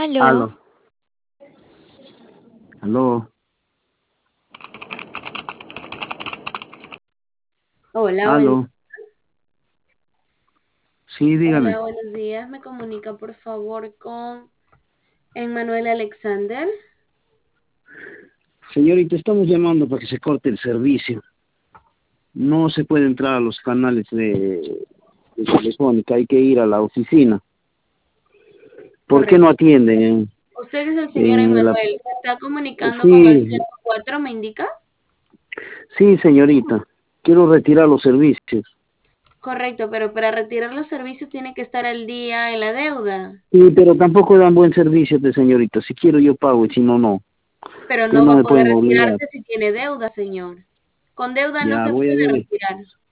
Aló, Aló, aló, Hola, aló. Sí, dígame. hola, buenos días. Me comunica por favor con Emmanuel Alexander. Señorita, estamos llamando para que se corte el servicio. No se puede entrar a los canales de Telefónica, hay que ir a la oficina. ¿Por qué no Correcto. atienden Usted es el señor en la... Emmanuel. Se está comunicando con el Sí, 04, ¿me indica? sí, señorita. Quiero retirar los servicios. Correcto, pero para retirar los servicios tiene que estar al día en la deuda. Sí, pero tampoco dan buen servicio de señorita. Si quiero yo pago y si no, no. Pero Ustedes no no va a me poder pueden obligar. retirarse si tiene deuda, señor. Con deuda no Ya, se voy a puede ver. retirar.